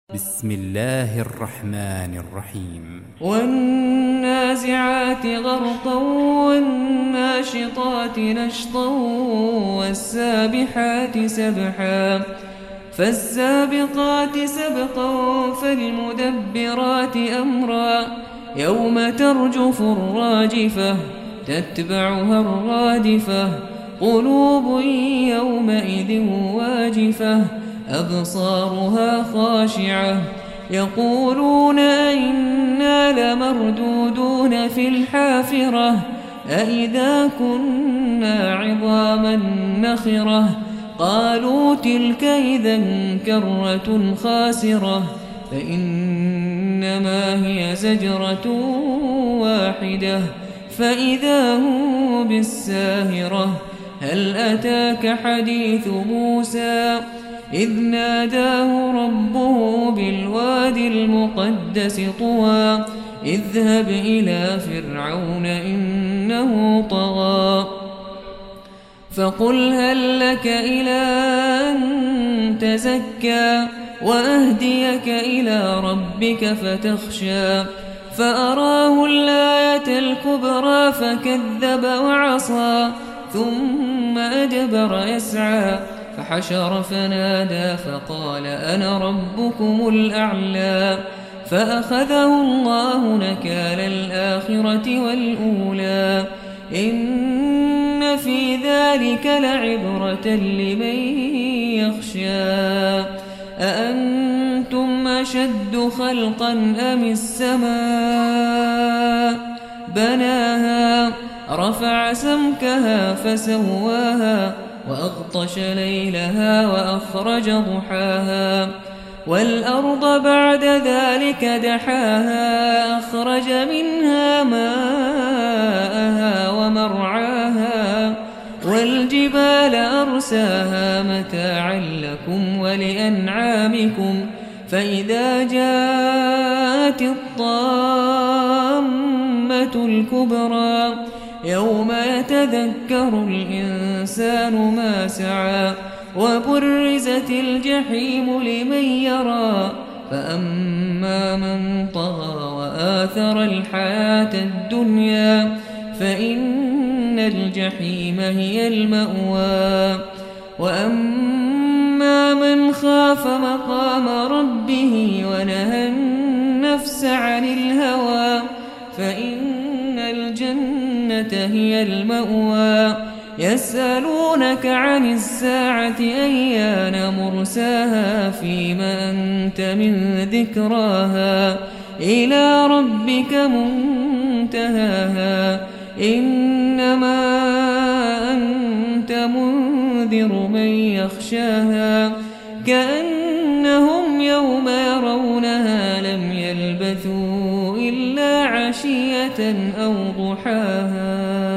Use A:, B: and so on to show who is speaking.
A: بسم الله الرحمن الرحيم
B: والنازعات غرقا والناشطات نشطا والسابحات سبحا فالسابقات سبقا فالمدبرات أمرا يوم ترجف الراجفة تتبعها الرادفة قلوب يومئذ واجفة أبصارها خاشعة يقولون أئنا لمردودون في الحافرة أئذا كنا عظاما نخرة قالوا تلك إذا كرة خاسرة فإنما هي زجرة واحدة فإذا هم بالساهرة هل أتاك حديث موسى إذ ناداه ربه بالوادي المقدس طوى اذهب إلى فرعون إنه طغى فقل هل لك إلى أن تزكى وأهديك إلى ربك فتخشى فأراه الآية الكبرى فكذب وعصى ثم أدبر يسعى فحشر فنادى فقال أنا ربكم الأعلى فأخذه الله نكال الآخرة والأولى إن في ذلك لعبرة لمن يخشى أأنتم أشد خلقا أم السماء بناها رفع سمكها فسواها وأغطش ليلها وأخرج ضحاها والأرض بعد ذلك دحاها أخرج منها ماءها ومرعاها والجبال أرساها متاعا لكم ولأنعامكم فإذا جاءت الطامة الكبرى يوم يتذكر الإنسان ما سعى وبرزت الجحيم لمن يرى فأما من طغى وآثر الحياة الدنيا فإن الجحيم هي المأوى وأما من خاف مقام ربه ونهى النفس عن الهوى فإن الجنة هي المأوى يسألونك عن الساعة أيان مرساها فيما أنت من ذكراها إلى ربك منتهاها إنما أنت منذر من يخشاها كأنهم يوم يرونها لم يلبثوا إلا عشية أو ضحاها.